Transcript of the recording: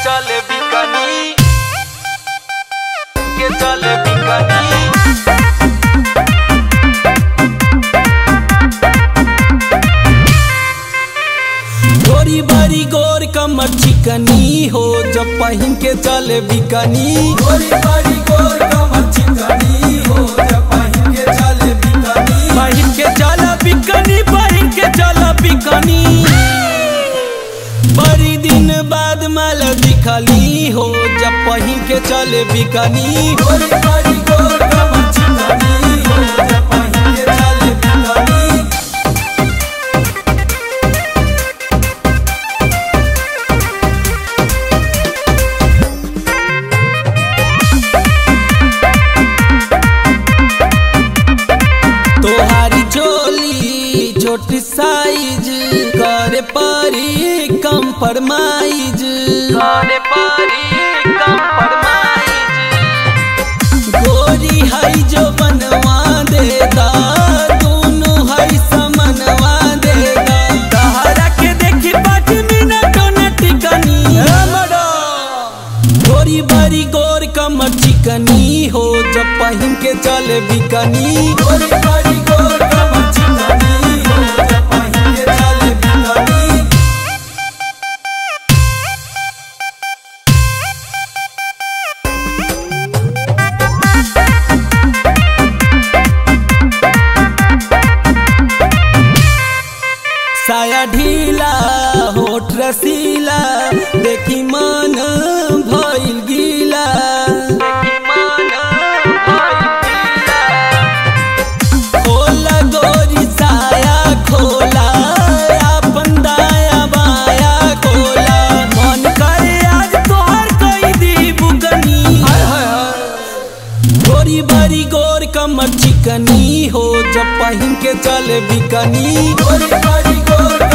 चले बिकनी के चले बिकनी। गोरी बारी गोर कमर चिकनी हो जब पहन के चले बिकनी। गोरी बारी गोर कमर चिकनी हो जब पहन के चले बिकनी। पहन के चला बिकनी, पहन के चला बिकनी। बड़ी दिन बाद माल दिखली हो जब पहन के चले बिकनी। गोरी बारी गोर कमर चिकनी हो जब पहन के चले बिकनी। तोहारी चोली छोटी साइज करे परी कंप्रोमाइज, करे परी कंप्रोमाइज। गोरी हई जो बनवा देगा दोनों हई समनवा देगा। तहरा के देखी 5 मिनट न टिकनी। गोरी बारी गोर कमर चिकनी हो जब पहन के चले बिकनी। गोरी बारी गोर कमर चिकनी हो जब पहन के चले बिकनी। साया ढीला होठ रसीला देखी मन भइल गीला, देखी मन भइल गीला। खोला गोरी साया खोला अपन दाया बाया खोला। मन करे आज तोहर कई दी बुकनी। गोरी बारी गोर कमर चिकनी हो जब पहन के चले बिकनी। गोरी बारी गोर